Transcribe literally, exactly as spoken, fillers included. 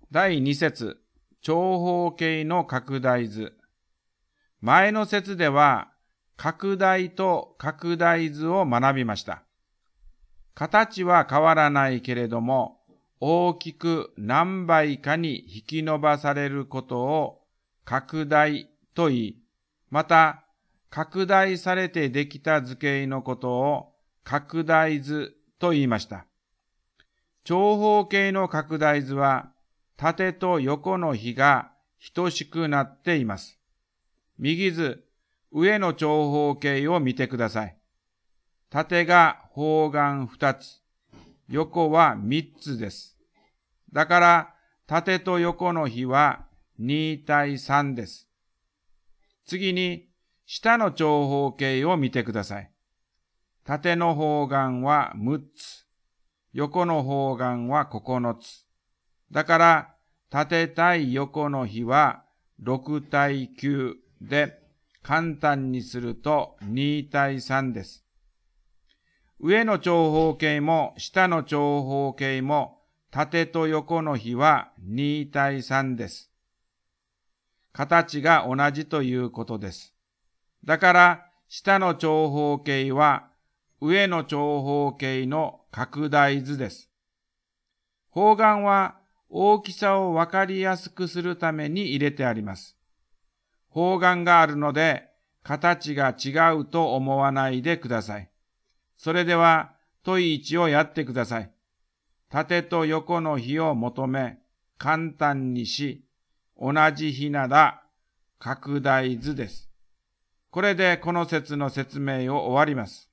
だいに節、長方形の拡大図。前の節では、拡大と拡大図を学びました。形は変わらないけれども、大きく何倍かに引き伸ばされることを拡大と言い、また、拡大されてできた図形のことを拡大図と言いました。長方形の拡大図は、縦と横の比が等しくなっています。右図、上の長方形を見てください。縦が方眼ふたつ、横はみっつです。だから、縦と横の比はにたいさんです。次に、下の長方形を見てください。縦の方眼はむっつ、横の方眼はここのつ。だから、縦対横の比はろくたいきゅうで、簡単にするとにたいさんです。上の長方形も下の長方形も縦と横の比はにたいさんです。形が同じということです。だから、下の長方形は上の長方形の拡大図です。方眼は大きさをわかりやすくするために入れてあります。方眼があるので、形が違うと思わないでください。それでは、問いいちをやってください。縦と横の比を求め、簡単にし、同じ比なら拡大図です。これでこの説の説明を終わります。